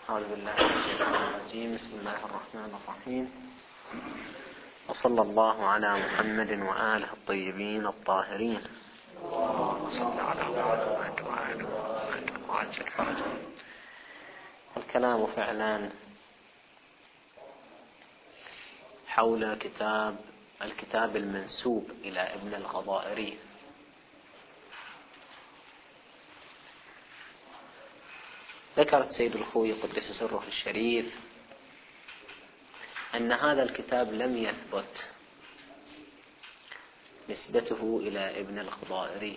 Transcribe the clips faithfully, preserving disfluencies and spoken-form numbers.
أعوذ بالله من الشيطان الرجيم. بسم الله الرحمن الرحيم، وصلى الله على محمد وآله الطيبين الطاهرين، وصلى على محمد وآله محمد وعجل فرجه. الكلام فعلا حول كتاب الكتاب المنسوب إلى ابن الغضائري. ذكر السيد الخوئي قدس سره الشريف أن هذا الكتاب لم يثبت نسبته إلى ابن الغضائري،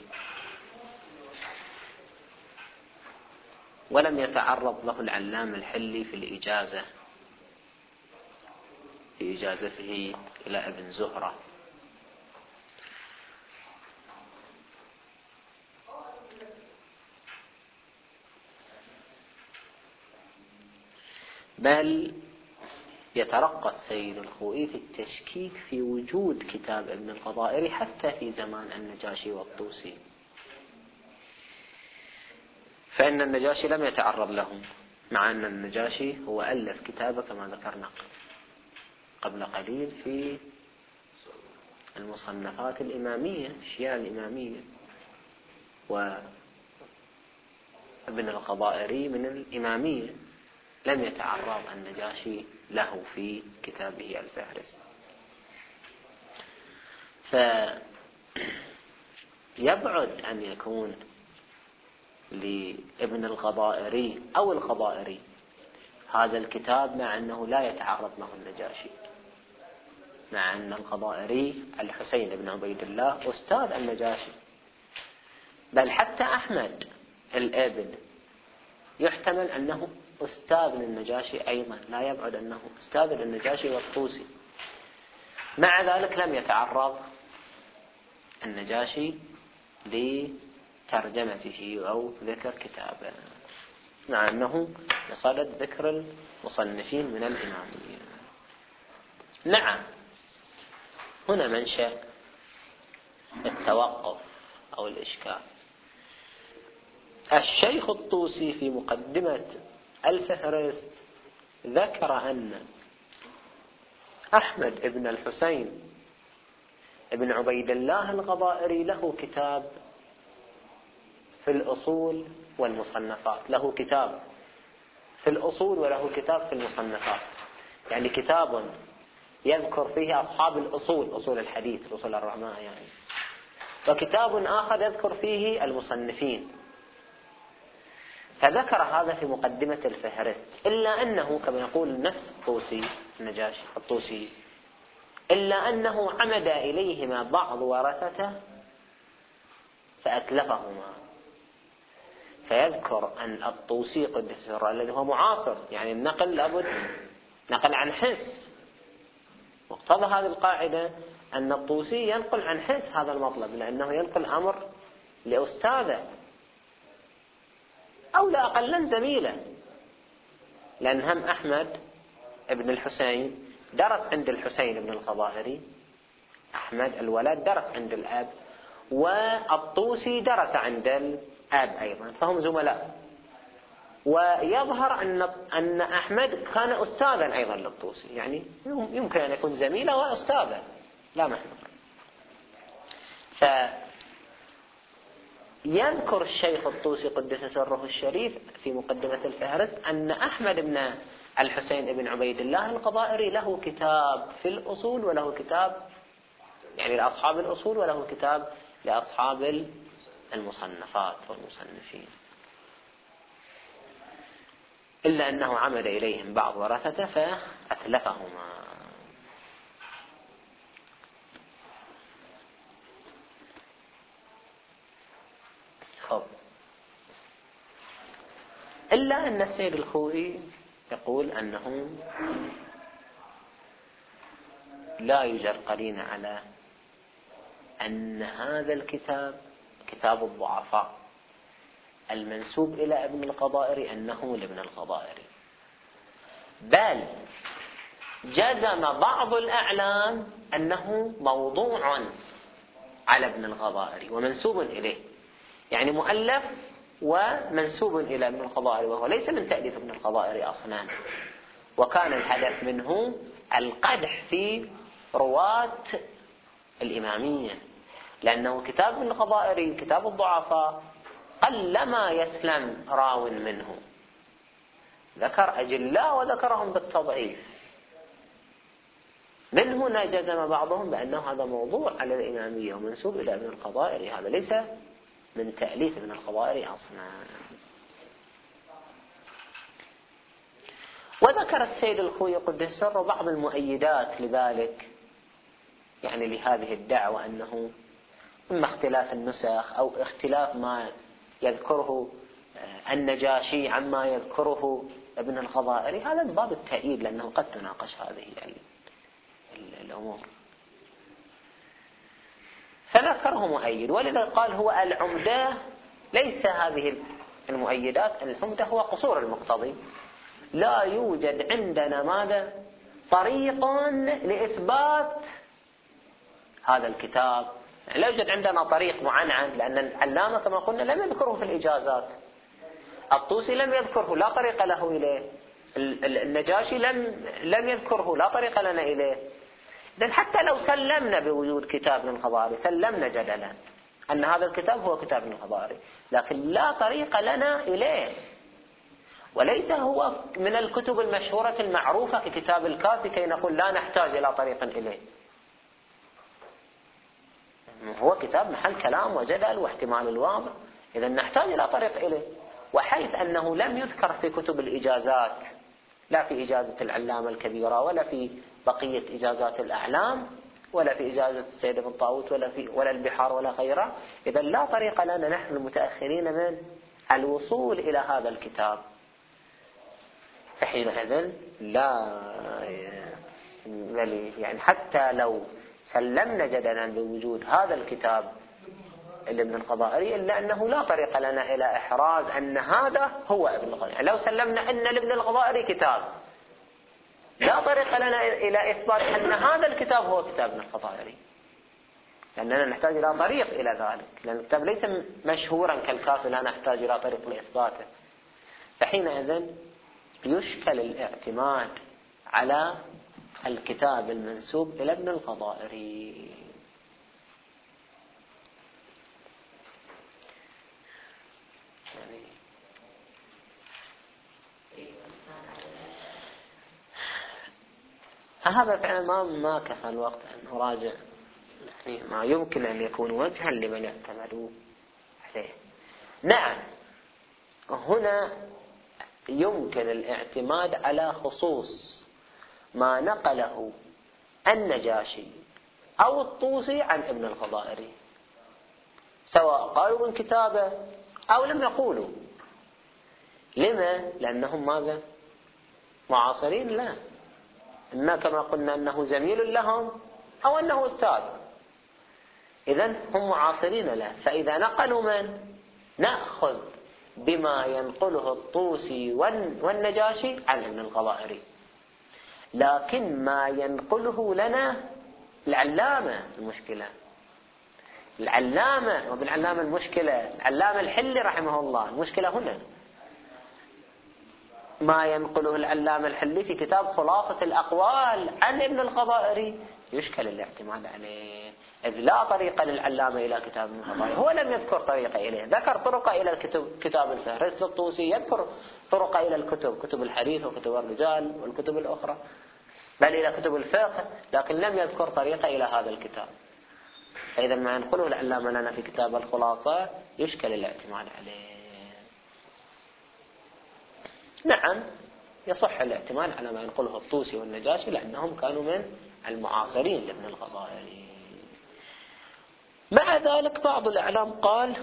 ولم يتعرض له العلامة الحلي في الإجازة في إجازته إلى ابن زهرة. بل يترقى السيد الخوئي في التشكيك في وجود كتاب ابن الغضائري حتى في زمان النجاشي والطوسي، فإن النجاشي لم يتعرض لهم، مع أن النجاشي هو ألف كتابه كما ذكرنا قبل قليل في المصنفات الإمامية، الشيعة الإمامية، وابن الغضائري من الإمامية، لم يتعرض النجاشي له في كتابه الفهرست. فيبعد أن يكون لابن الغضائري أو الغضائري هذا الكتاب مع أنه لا يتعرض له النجاشي، مع أن الغضائري الحسين بن عبيد الله أستاذ النجاشي، بل حتى أحمد الابن يحتمل أنه أستاذ للنجاشي أيضا، لا يبعد أنه أستاذ للنجاشي والطوسي. مع ذلك لم يتعرض النجاشي لترجمته أو ذكر كتابه، مع أنه بصدد ذكر المصنفين من الإمامية. نعم، هنا منشأ التوقف أو الإشكال. الشيخ الطوسي في مقدمة الفهرست ذكر أن أحمد بن الحسين بن عبيد الله الغضائري له كتاب في الأصول والمصنفات، له كتاب في الأصول وله كتاب في المصنفات، يعني كتاب يذكر فيه أصحاب الأصول، أصول الحديث، الأصول الرعماء يعني، وكتاب آخر يذكر فيه المصنفين. فذكر هذا في مقدمة الفهرست، إلا أنه كما يقول نفس الطوسي النجاشي الطوسي إلا أنه عمد إليهما بعض ورثته فأتلفهما. فيذكر أن الطوسي قدس سره الذي هو معاصر، يعني النقل لابد نقل عن حس، مقتضى هذه القاعدة أن الطوسي ينقل عن حس هذا المطلب، لأنه ينقل أمر لأستاذه أو لا أقلا زميله، لأن هم أحمد ابن الحسين درس عند الحسين بن الغضائري، أحمد الولد درس عند الأب، والطوسي درس عند الأب أيضا، فهم زملاء. ويظهر أن أن أحمد كان أستاذا أيضا للطوسي، يعني يمكن أن يكون زميلا وأستاذا لا محمد. ف يذكر الشيخ الطوسي قدس سره الشريف في مقدمة الفهرست أن أحمد بن الحسين بن عبيد الله الغضائري له كتاب في الأصول وله كتاب يعني لأصحاب الأصول وله كتاب لأصحاب المصنفات والمصنفين، إلا أنه عمد إليهم بعض ورثته فأتلفهما. إلا أن السيد الخوئي يقول أنه لا يوجد قرينة على أن هذا الكتاب كتاب الضعفاء المنسوب إلى ابن الغضائري أنه لابن الغضائري، بل جزم بعض الأعلام أنه موضوع على ابن الغضائري ومنسوب إليه، يعني مؤلف ومنسوب إلى ابن الخضائري، وهو ليس من تأليف ابن الخضائري أصلا، وكان الهدف منه القدح في رواة الإمامية، لأنه كتاب ابن الخضائري كتاب الضعفاء قلما يسلم راو منه، ذكر أجلاء وذكرهم بالتضعيف. من هنا جزم بعضهم بأنه هذا موضوع على الإمامية ومنسوب إلى ابن الخضائري، هذا ليس من تأليف ابن الخضائري أصلا. وذكر السيد الخوئي قدس سره بعض المؤيدات لذلك، يعني لهذه الدعوة، أنه إما اختلاف النسخ أو اختلاف ما يذكره النجاشي عما يذكره ابن الخضائري، هذا من باب التأييد، لأنه قد تناقش هذه الأمور. فذكره مؤيد، ولذا قال هو العمدة ليس هذه المؤيدات، العمدة هو قصور المقتضي. لا يوجد عندنا ماذا طريق لإثبات هذا الكتاب، لا يوجد عندنا طريق معنعن، لأن العلامة كما قلنا لم يذكره في الإجازات، الطوسي لم يذكره لا طريق له إليه، النجاشي لم لم يذكره لا طريق لنا إليه. إذن حتى لو سلمنا بوجود كتاب ابن الخضائري، سلمنا جدلا أن هذا الكتاب هو كتاب ابن الخضائري، لكن لا طريق لنا إليه، وليس هو من الكتب المشهورة المعروفة ككتاب الكافي كي نقول لا نحتاج إلى طريق إليه. هو كتاب محل كلام وجدل واحتمال الواضح، إذا نحتاج إلى طريق إليه. وحيث أنه لم يذكر في كتب الإجازات، لا في إجازة العلامة الكبيرة ولا في بقية إجازات الأعلام ولا في إجازة السيد ابن طاووس ولا في ولا البحار ولا غيره، إذا لا طريق لنا نحن المتأخرين من الوصول إلى هذا الكتاب. فحينئذ لا يعني حتى لو سلمنا جدلا بوجود هذا الكتاب ابن الخضائري، إلا أنه لا طريق لنا إلى إحراز أن هذا هو ابن الخضائري. يعني لو سلمنا أن لابن الخضائري كتاب، لا طريق لنا إلى إثبات أن هذا الكتاب هو كتاب ابن الخضائري، لأننا نحتاج إلى طريق إلى ذلك، لأن الكتاب ليس مشهورا كالكافي لا نحتاج إلى طريق لإثباته. فحينئذ يشكل الاعتماد على الكتاب المنسوب إلى ابن الخضائري. هذا فعلا ما ما كفى الوقت أن أراجع يعني ما يمكن أن يكون وجها لمن يعتمدوا عليه. نعم، هنا يمكن الاعتماد على خصوص ما نقله النجاشي أو الطوسي عن ابن الخضائري، سواء قالوا من كتابه أو لم يقولوا. لما؟ لأنهم ماذا؟ معاصرين له، إما كما قلنا أنه زميل لهم أو أنه أستاذ، إذن هم معاصرين له. فإذا نقلوا من؟ نأخذ بما ينقله الطوسي والنجاشي عن ابن الخضائري، لكن ما ينقله لنا العلامة المشكلة، العلامة وبالعلامة المشكلة العلامة الحلي رحمه الله. المشكلة هنا ما ينقله العلامة الحلي في كتاب خلاصة الأقوال عن ابن الخضائري يشكل الاعتماد عليه، إذ لا طريق للعلامة إلى كتاب ابن الخضائري، هو لم يذكر طريقة إليه، ذكر طرق إلى الكتب، كتاب الفهرست للطوسي يذكر طرق إلى الكتب، كتب الحديث وكتب الرجال والكتب الأخرى، بل إلى كتب الفقه، لكن لم يذكر طريقة إلى هذا الكتاب. فإذا ما ينقله العلامة لنا في كتاب الخلاصة يشكل الاعتماد عليه. نعم، يصح الاعتماد على ما ينقله الطوسي والنجاشي لأنهم كانوا من المعاصرين لابن الخضائري. مع ذلك بعض الأعلام قال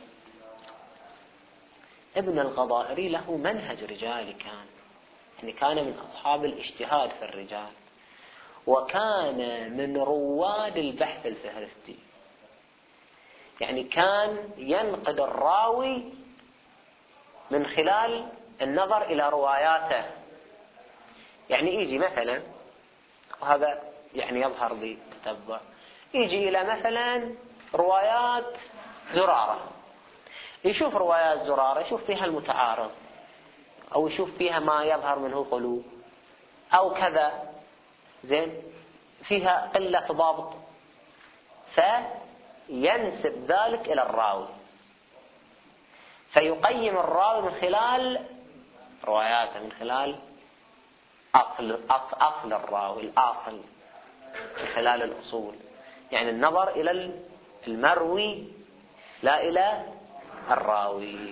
ابن الخضائري له منهج رجالي، كان يعني كان من أصحاب الاجتهاد في الرجال، وكان من رواد البحث الفهرستي، يعني كان ينقد الراوي من خلال النظر إلى رواياته. يعني يجي مثلا، وهذا يعني يظهر بتتبع، يجي إلى مثلا روايات زرارة، يشوف روايات زرارة يشوف فيها المتعارض، أو يشوف فيها ما يظهر منه غلو أو كذا، زين، فيها قلة ضابط، فينسب ذلك إلى الراوي، فيقيم الراوي من خلال رواياته، من خلال أصل, أصل, أصل الراوي، الأصل، من خلال الأصول، يعني النظر إلى المروي لا إلى الراوي.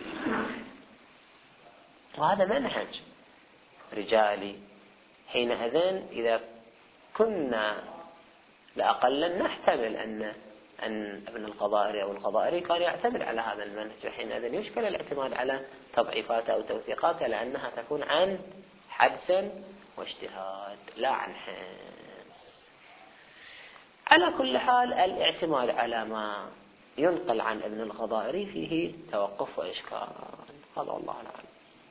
وهذا منهج رجالي. حينئذ إذا كنا لأقل نحتمل أن أن ابن القضائري أو القضائري كان يعتمد على هذا المنهج، حينئذ يشكل الاعتماد على تضعيفاته أو توثيقاته، لأنها تكون عن حدس واجتهاد لا عن حس. على كل حال الاعتماد على ما ينقل عن ابن القضائري فيه توقف وإشكال، هذا والله أعلم.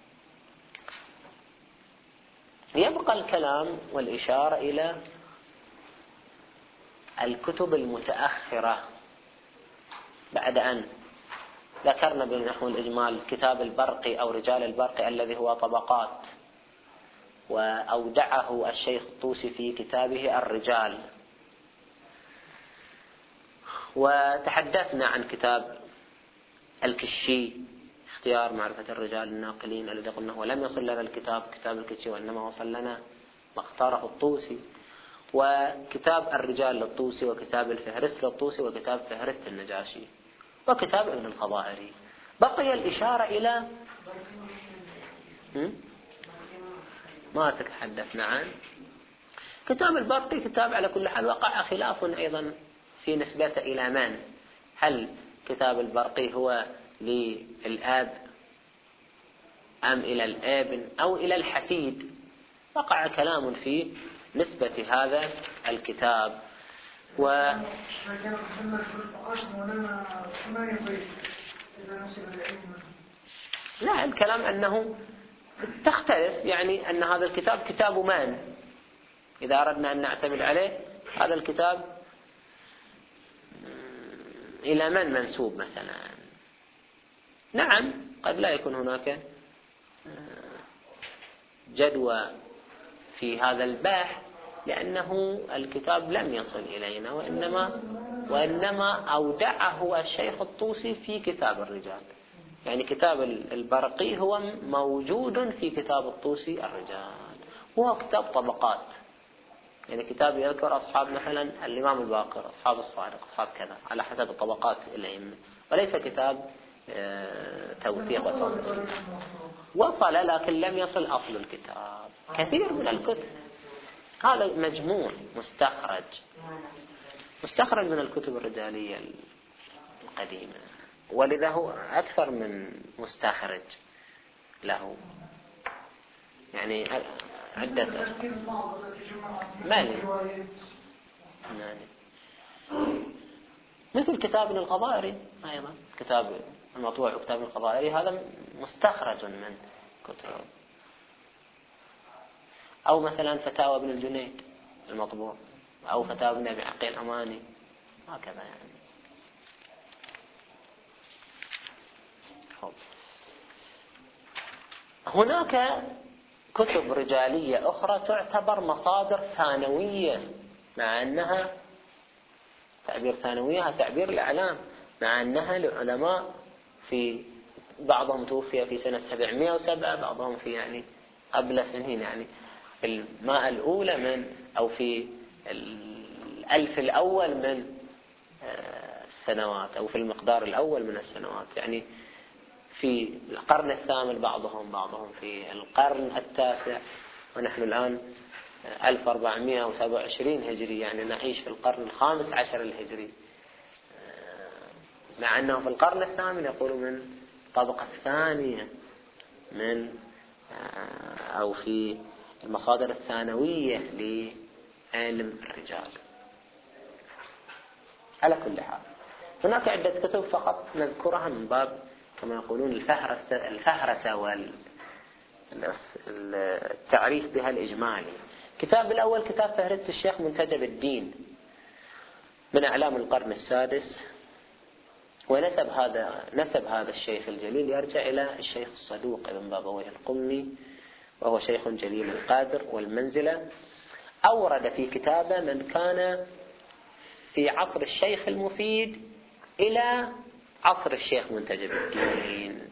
يبقى الكلام والإشارة إلى الكتب المتأخرة بعد أن ذكرنا بنحو الإجمال كتاب البرقي أو رجال البرقي الذي هو طبقات، وأودعه الشيخ الطوسي في كتابه الرجال. وتحدثنا عن كتاب الكشي اختيار معرفة الرجال الناقلين الذي قلنا ولم يصل لنا الكتاب كتاب الكشي، وإنما وصل لنا ما اختاره الطوسي، وكتاب الرجال للطوسي، وكتاب الفهرست للطوسي، وكتاب فهرست النجاشي، وكتاب ابن القضائري. بقي الإشارة إلى ما تحدثنا عن كتاب البرقي. كتاب على كل حال وقع خلاف أيضا في نسبته إلى من، هل كتاب البرقي هو للآب أم إلى الابن أو إلى الحفيد، وقع كلام في نسبة هذا الكتاب. و لا، الكلام أنه تختلف، يعني أن هذا الكتاب كتاب من، إذا أردنا أن نعتمد عليه هذا الكتاب إلى من منسوب مثلا. نعم، قد لا يكون هناك جدوى في هذا البحث لأنه الكتاب لم يصل إلينا، وإنما وإنما أودعه الشيخ الطوسي في كتاب الرجال. يعني كتاب البرقي هو موجود في كتاب الطوسي الرجال، وهو كتاب طبقات، يعني كتاب يذكر أصحاب مثلا الإمام الباقر، أصحاب الصادق، أصحاب كذا، على حسب الطبقات الأئمة، وليس كتاب توثيق وتوثيق. وصل لكن لم يصل أصل الكتاب. كثير من الكتب هذا مجموع مستخرج مستخرج من الكتب الرجالية القديمة، ولذا هو أكثر من مستخرج له، يعني عدة مالي يعني مثل كتاب ابن القضائري أيضا، كتاب المطبوع كتاب ابن القضائري هذا مستخرج من كتب، أو مثلا فتاوى ابن الجنيد المطبوع، أو فتاوى ابن أبي عقيل أماني، هكذا يعني. هناك كتب رجالية أخرى تعتبر مصادر ثانوية، مع أنها تعبير ثانوية تعبير الإعلام، مع أنها لعلماء في بعضهم توفي في سنة سبعمائة وسبعة، بعضهم في يعني قبل سنين، يعني في المائة الأولى من أو في الألف الأول من السنوات، أو في المقدار الأول من السنوات، يعني في القرن الثامن بعضهم بعضهم في القرن التاسع، ونحن الآن ألف وأربعمائة وسبعة وعشرين هجري، يعني نعيش في القرن الخامس عشر الهجري، مع أنه في القرن الثامن يقولوا من الطبقة الثانية من أو في المصادر الثانوية لعلم الرجال. على كل حال هناك عدة كتب فقط نذكرها من باب كما يقولون الفهرسة الفهرسة والتعريف بها الإجمالي. كتاب الأول كتاب فهرست الشيخ منتجب الدين من أعلام القرن السادس، ونسب هذا نسب هذا الشيخ الجليل يرجع إلى الشيخ الصدوق ابن بابويه القمي، وهو شيخ جليل القدر والمنزلة. أورد في كتابه من كان في عصر الشيخ المفيد إلى عصر الشيخ منتجب الدين.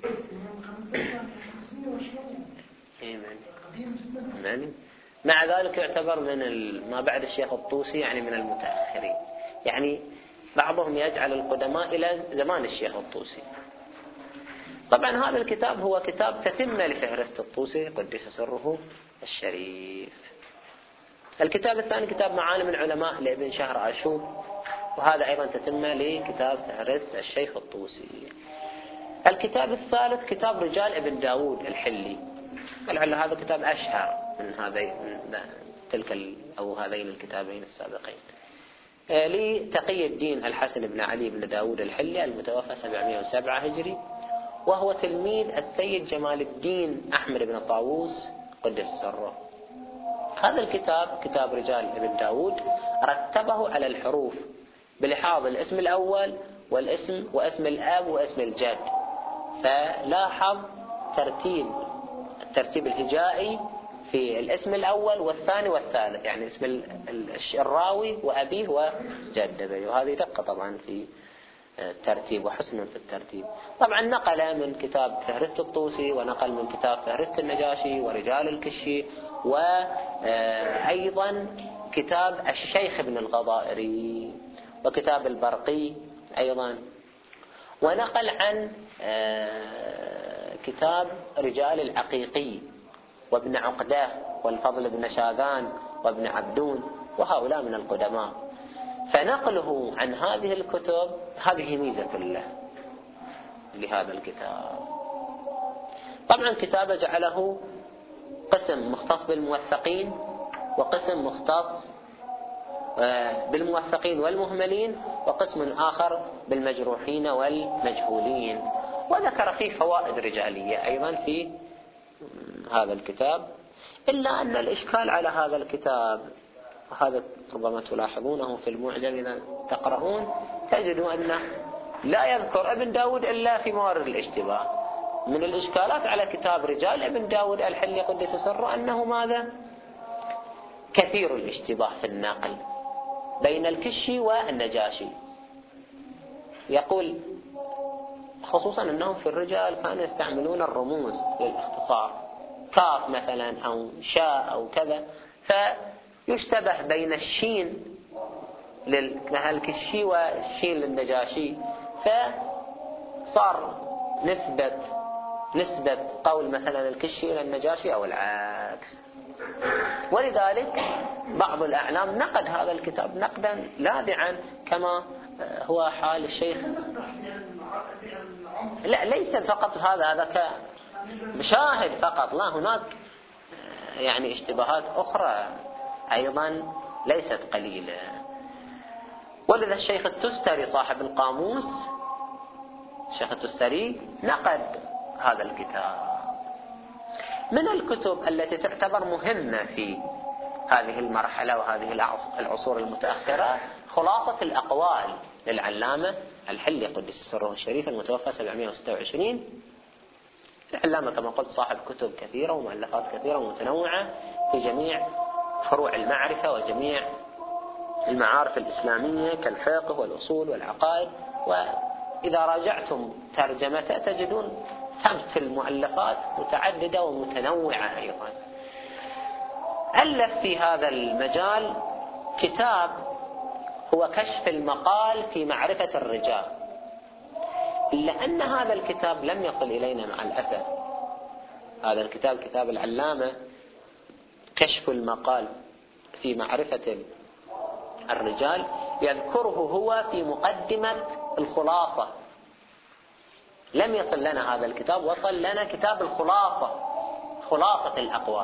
مع ذلك يعتبر من ما بعد الشيخ الطوسي، يعني من المتأخرين. يعني بعضهم يجعل القدماء إلى زمان الشيخ الطوسي. طبعا هذا الكتاب هو كتاب تتمة لفهرست الطوسي قدس سره الشريف. الكتاب الثاني كتاب معالم العلماء لابن شهر عاشور، وهذا أيضا تتمة لكتاب فهرست الشيخ الطوسي. الكتاب الثالث كتاب رجال ابن داود الحلي، ولعل هذا كتاب أشهر من هذين من تلك أو هذين الكتابين السابقين، لتقي الدين الحسن بن علي بن داود الحلي المتوفى سبعمائة وسبعة هجري، وهو تلميذ السيد جمال الدين أحمد بن طاووس قدس سره. هذا الكتاب كتاب رجال ابن داود رتبه على الحروف بلحاظ الاسم الأول والاسم واسم الأب واسم الجد، فلاحظ ترتيب الترتيب الهجائي في الاسم الأول والثاني والثالث، يعني اسم الراوي وأبيه وجده، وهذه دقة طبعا في الترتيب وحسن في الترتيب. طبعا نقل من كتاب فهرست الطوسي، ونقل من كتاب فهرست النجاشي ورجال الكشي، وأيضا كتاب الشيخ ابن الغضائري وكتاب البرقي أيضا، ونقل عن كتاب رجال العقيقي وابن عقده والفضل بن شاذان وابن عبدون، وهؤلاء من القدماء. فنقله عن هذه الكتب هذه ميزة له لهذا الكتاب. طبعا كتابه جعله قسم مختص بالموثقين، وقسم مختص بالموثقين والمهملين، وقسم آخر بالمجروحين والمجهولين، وذكر فيه فوائد رجالية أيضا في هذا الكتاب. إلا أن الإشكال على هذا الكتاب، وهذا ربما تلاحظونه في المعجم إذا تقرؤون، تجدوا أنه لا يذكر ابن داود إلا في موارد الاشتباه. من الإشكالات على كتاب رجال ابن داود الحلي قدس سره أنه ماذا؟ كثير الاشتباه في النقل بين الكشي والنجاشي. يقول خصوصا أنهم في الرجال كانوا يستعملون الرموز للاختصار، كاف مثلا أو شاء أو كذا، فيشتبه بين الشين للكشي والشين للنجاشي، فصار نسبة نسبة قول مثلا الكشي إلى النجاشي أو العكس. ولذلك بعض الأعلام نقد هذا الكتاب نقدا لاذعا كما هو حال الشيخ. لا، ليس فقط هذا هذا كمشاهد فقط، لا، هناك يعني اشتباهات أخرى أيضا ليست قليلة. ولذا الشيخ التستري صاحب القاموس، الشيخ التستري نقد هذا الكتاب. من الكتب التي تعتبر مهمة في هذه المرحلة وهذه العصور المتأخرة خلاصة الأقوال للعلامة الحلي قدس سره الشريف المتوفى سبعمائة وستة وعشرين. العلامة كما قلت صاحب كتب كثيرة ومؤلفات كثيرة ومتنوعة في جميع فروع المعرفة وجميع المعارف الإسلامية كالفقه والأصول والعقائد. وإذا راجعتم ترجمته تجدون ثبت المؤلفات متعددة ومتنوعة أيضا. ألف في هذا المجال كتاب هو كشف المقال في معرفة الرجال، إلا أن هذا الكتاب لم يصل إلينا مع الأسف. هذا الكتاب كتاب العلامة كشف المقال في معرفة الرجال يذكره هو في مقدمة الخلاصة. لم يصل لنا هذا الكتاب، وصل لنا كتاب الخلاصة، خلاصة الأقوال.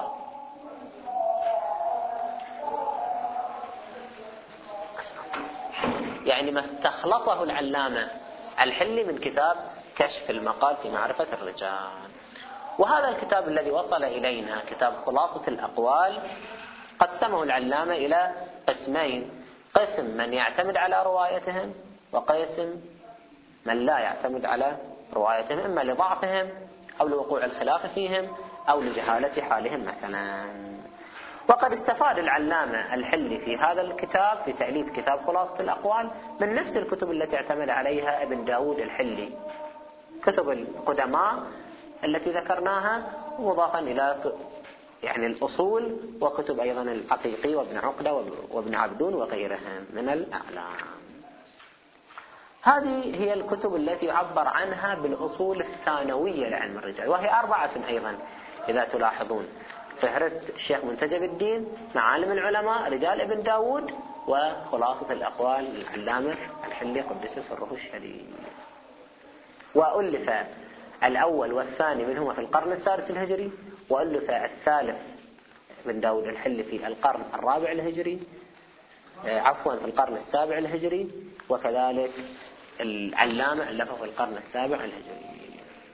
يعني ما استخلصه العلامة الحلي من كتاب كشف المقال في معرفة الرجال. وهذا الكتاب الذي وصل إلينا كتاب خلاصة الأقوال قسمه العلامة إلى قسمين: قسم من يعتمد على روايتهم، وقسم من لا يعتمد على روايتهم، إما لضعفهم أو لوقوع الخلاف فيهم أو لجهالة حالهم مثلا. وقد استفاد العلامة الحلي في هذا الكتاب في تأليف كتاب خلاصة الأقوال من نفس الكتب التي اعتمد عليها ابن داود الحلي، كتب القدماء التي ذكرناها، مضافا إلى يعني الأصول وكتب أيضا العقيقي وابن عقدة وابن عبدون وغيرهم من الأعلام. هذه هي الكتب التي يعبر عنها بالأصول الثانوية لعلم الرجال، وهي أربعة أيضا إذا تلاحظون: فهرست الشيخ منتجب الدين، معالم العلماء، رجال ابن داود، وخلاصة الأقوال العلامة الحلي قدس سره الشريف. وألف الأول والثاني منهما في القرن السادس الهجري، وألف الثالث ابن داود الحلي في القرن الرابع الهجري، عفوا في القرن السابع الهجري، وكذلك العلامة ألفه في القرن السابع الهجري.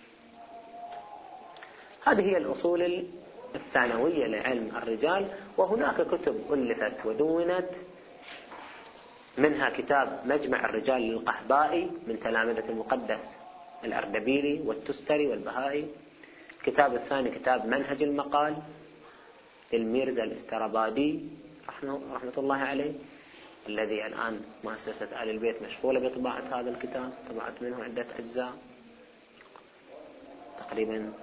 هذه هي الأصول الثانوية لعلم الرجال. وهناك كتب ألفت ودونت، منها كتاب مجمع الرجال للقحبائي من تلامذة المقدس الأردبيلي والتستري والبهائي. الكتاب الثاني كتاب منهج المقال للميرزا الاسترابادي رحمة الله عليه، الذي الآن مؤسسة آل البيت مشغولة بطباعة هذا الكتاب، طبعت منه عدة أجزاء تقريبا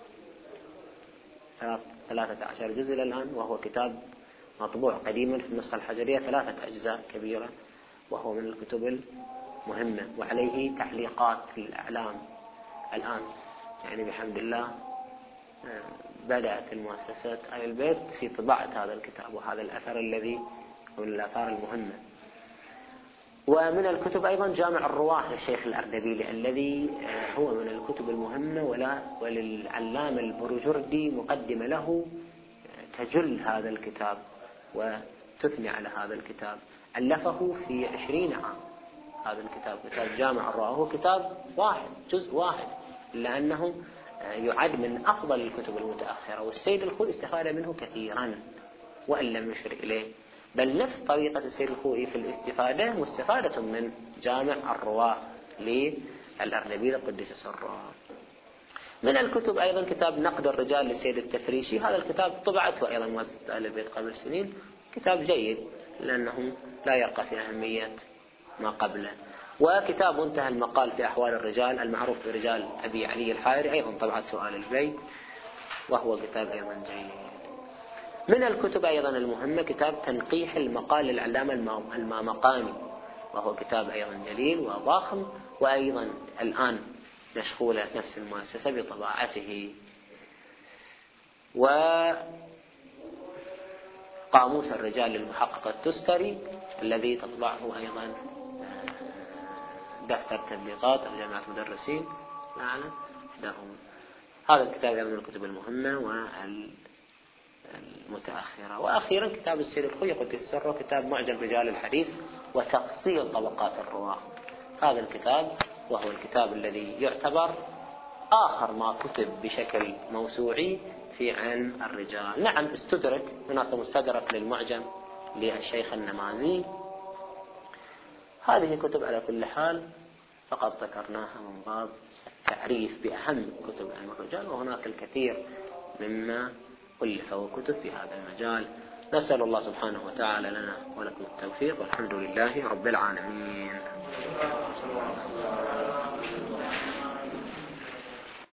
ثلاثة عشر جزء الآن، وهو كتاب مطبوع قديما في النسخة الحجرية ثلاثة أجزاء كبيرة، وهو من الكتب المهمة، وعليه تعليقات في الأعلام الآن. يعني بحمد الله بدأت المؤسسات آل البيت في طباعة هذا الكتاب، وهذا الأثر الذي من الآثار المهمة. ومن الكتب أيضا جامع الرواة للشيخ الأردبيلي، الذي هو من الكتب المهمة، ولا وللعلامة البروجردي مقدمة له تجل هذا الكتاب وتثني على هذا الكتاب. ألفه في عشرين عام هذا الكتاب، كتاب جامع الرواة، هو كتاب واحد جزء واحد، إلا أنه يعد من أفضل الكتب المتأخرة، والسيد الخوئي استفاد منه كثيرا وإن لم يشر إليه، بل نفس طريقة السيد الخوئي في الاستفادة مستفادة من جامع الرواة للأردبيلي قدس سره. من الكتب أيضا كتاب نقد الرجال للسيد التفريشي، هذا الكتاب طبعته أيضا مؤسسة آل البيت قبل سنين، كتاب جيد لأنه لا يرقى في أهمية ما قبله. وكتاب منتهى المقال في أحوال الرجال المعروف برجال أبي علي الحائري، أيضا طبعته آل البيت، وهو كتاب أيضا جيد. من الكتب أيضا المهمة كتاب تنقيح المقال للعلامة المامقاني، وهو كتاب أيضا جليل وضخم، وأيضا الآن مشغولة نفس المؤسسة بطباعته. وقاموس الرجال للمحقق التستري الذي تطبعه أيضا دفتر تبليغات الجامعة المدرسين الأعلى إحداهم. هذا الكتاب أيضا من الكتب المهمة والمتأخرة. وأخيرا كتاب السيد الخوئي قدس سره، كتاب معجم رجال الحديث وتفصيل طبقات الرواة. هذا الكتاب وهو الكتاب الذي يعتبر آخر ما كتب بشكل موسوعي في علم الرجال. نعم استدرك، هناك مستدرك للمعجم للشيخ النمازي. هذه كتب على كل حال فقط ذكرناها من باب التعريف بأهم كتب علم الرجال، وهناك الكثير مما ألف وكتب في هذا المجال. نسأل الله سبحانه وتعالى لنا ولكم التوفيق، والحمد لله رب العالمين.